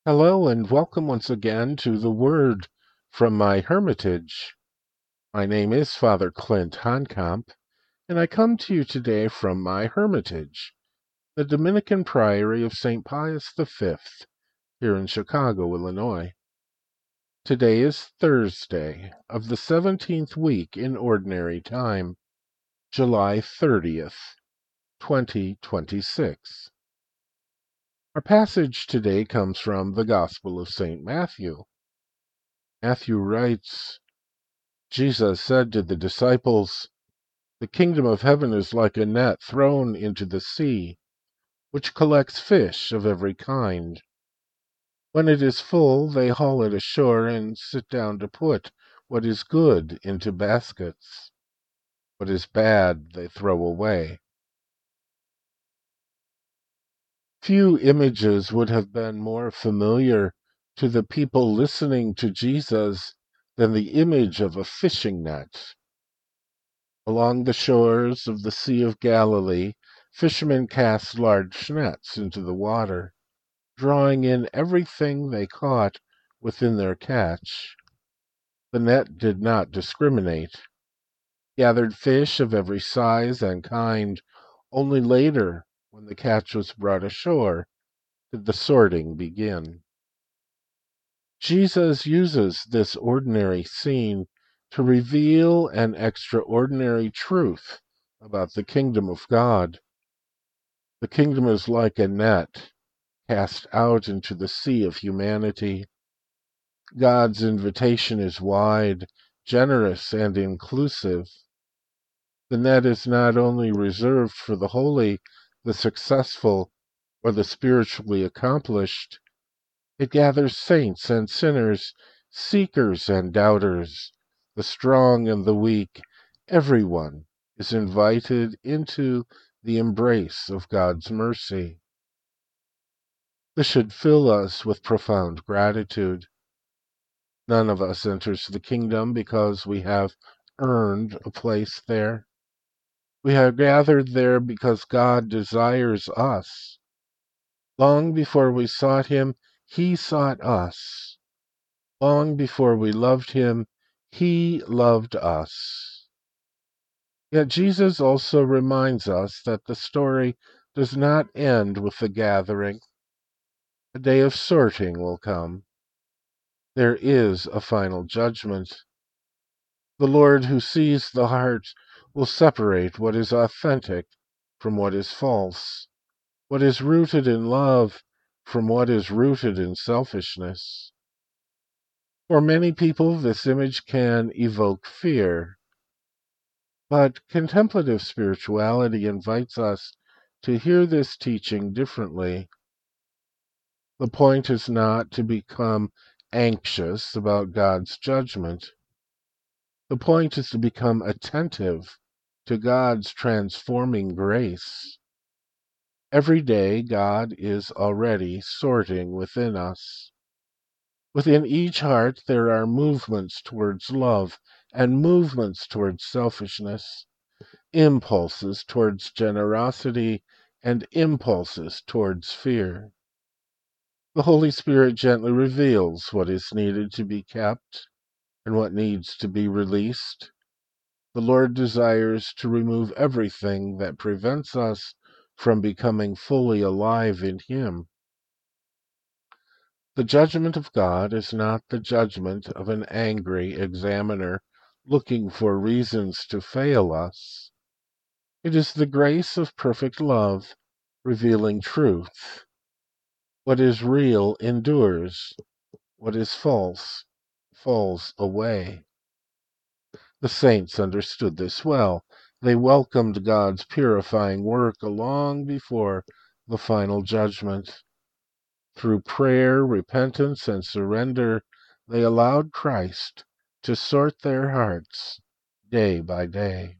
Hello and welcome once again to the Word from my Hermitage. My name is Father Clint Honkamp, and I come to you today from my Hermitage, the Dominican Priory of St. Pius V, here in Chicago, Illinois. Today is Thursday of the 17th week in Ordinary Time, July 30th, 2026. Our passage today comes from the Gospel of St. Matthew. Matthew writes, Jesus said to the disciples, "The kingdom of heaven is like a net thrown into the sea, which collects fish of every kind. When it is full, they haul it ashore and sit down to put what is good into baskets. What is bad they throw away." Few images would have been more familiar to the people listening to Jesus than the image of a fishing net. Along the shores of the Sea of Galilee, fishermen cast large nets into the water, drawing in everything they caught within their catch. The net did not discriminate, gathered fish of every size and kind. Only later, when the catch was brought ashore, did the sorting begin. Jesus uses this ordinary scene to reveal an extraordinary truth about the kingdom of God. The kingdom is like a net cast out into the sea of humanity. God's invitation is wide, generous, and inclusive. The net is not only reserved for the holy, the successful, or the spiritually accomplished. It gathers saints and sinners, seekers and doubters, the strong and the weak. Everyone is invited into the embrace of God's mercy. This should fill us with profound gratitude. None of us enters the kingdom because we have earned a place there. We are gathered there because God desires us. Long before we sought Him, He sought us. Long before we loved Him, He loved us. Yet Jesus also reminds us that the story does not end with the gathering. A day of sorting will come. There is a final judgment. The Lord who sees the heart will separate what is authentic from what is false, what is rooted in love from what is rooted in selfishness. For many people, this image can evoke fear, but contemplative spirituality invites us to hear this teaching differently. The point is not to become anxious about God's judgment. The point is to become attentive to God's transforming grace. Every day, God is already sorting within us. Within each heart, there are movements towards love and movements towards selfishness, impulses towards generosity and impulses towards fear. The Holy Spirit gently reveals what is needed to be kept and what needs to be released. The Lord desires to remove everything that prevents us from becoming fully alive in Him. The judgment of God is not the judgment of an angry examiner looking for reasons to fail us. It is the grace of perfect love revealing truth. What is real endures. What is false falls away. The saints understood this well. They welcomed God's purifying work long before the final judgment. Through prayer, repentance, and surrender, they allowed Christ to sort their hearts day by day.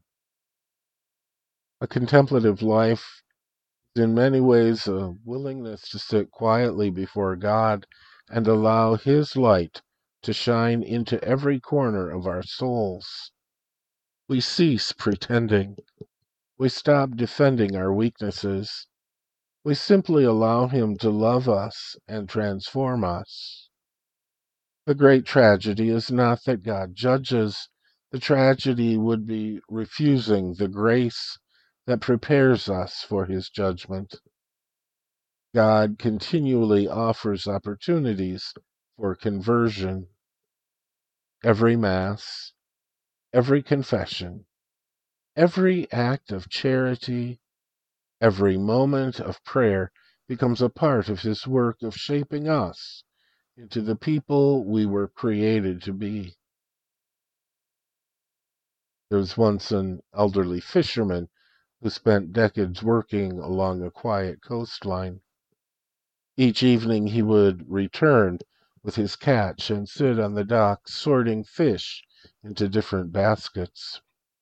A contemplative life is in many ways a willingness to sit quietly before God and allow His light to shine into every corner of our souls. We cease pretending. We stop defending our weaknesses. We simply allow him to love us and transform us. The great tragedy is not that God judges. The tragedy would be refusing the grace that prepares us for his judgment. God continually offers opportunities for conversion. Every Mass, every confession, every act of charity, every moment of prayer becomes a part of his work of shaping us into the people we were created to be. There was once an elderly fisherman who spent decades working along a quiet coastline. Each evening he would return with his catch and sit on the dock sorting fish into different baskets.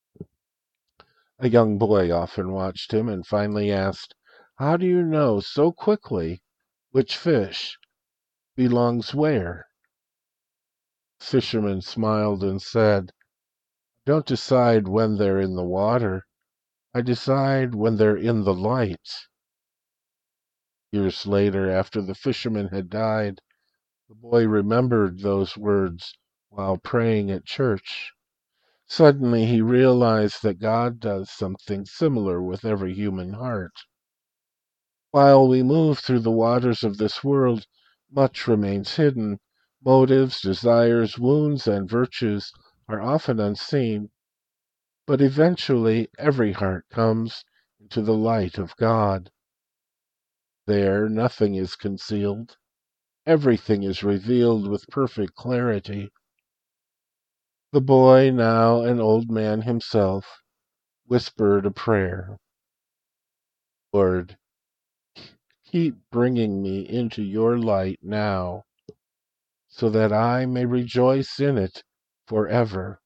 A young boy often watched him and finally asked, "How do you know so quickly which fish belongs where?" The fisherman smiled and said, "I don't decide when they're in the water. I decide when they're in the light." Years later, after the fisherman had died, the boy remembered those words while praying at church. Suddenly he realized that God does something similar with every human heart. While we move through the waters of this world, much remains hidden. Motives, desires, wounds, and virtues are often unseen, but eventually every heart comes into the light of God. There, nothing is concealed. Everything is revealed with perfect clarity. The boy, now an old man himself, whispered a prayer. "Lord, keep bringing me into your light now, so that I may rejoice in it forever."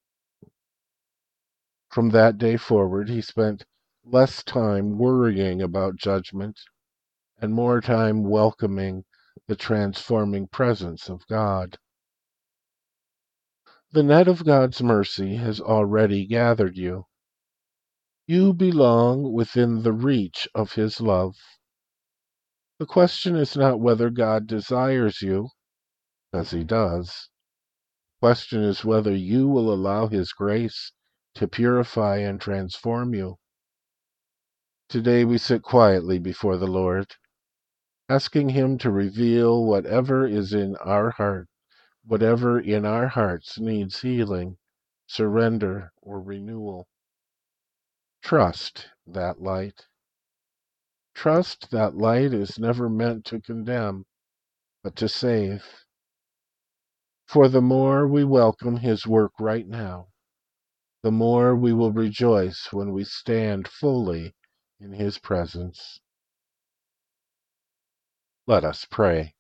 From that day forward, he spent less time worrying about judgment and more time welcoming the transforming presence of God. The net of God's mercy has already gathered you. You belong within the reach of his love. The question is not whether God desires you, because he does. The question is whether you will allow his grace to purify and transform you. Today we sit quietly before the Lord, asking him to reveal whatever in our hearts needs healing, surrender, or renewal. Trust that light. Trust that light is never meant to condemn, but to save. For the more we welcome his work right now, the more we will rejoice when we stand fully in his presence. Let us pray.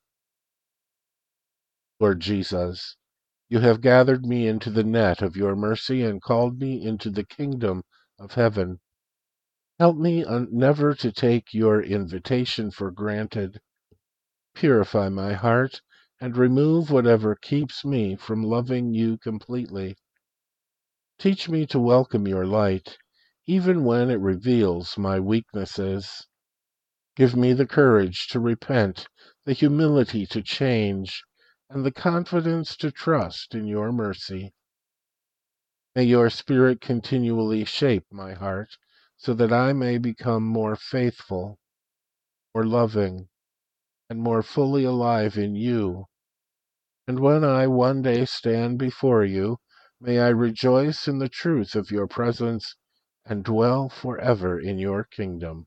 Lord Jesus, you have gathered me into the net of your mercy and called me into the kingdom of heaven. Help me never to take your invitation for granted. Purify my heart and remove whatever keeps me from loving you completely. Teach me to welcome your light, even when it reveals my weaknesses. Give me the courage to repent, the humility to change, and the confidence to trust in your mercy. May your Spirit continually shape my heart so that I may become more faithful, more loving, and more fully alive in you. And when I one day stand before you, may I rejoice in the truth of your presence and dwell forever in your kingdom.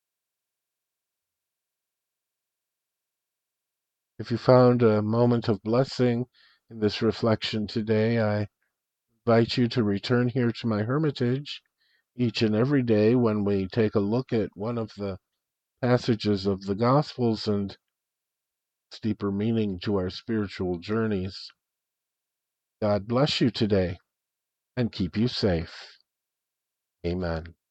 If you found a moment of blessing in this reflection today, I invite you to return here to my hermitage each and every day when we take a look at one of the passages of the Gospels and its deeper meaning to our spiritual journeys. God bless you today and keep you safe. Amen.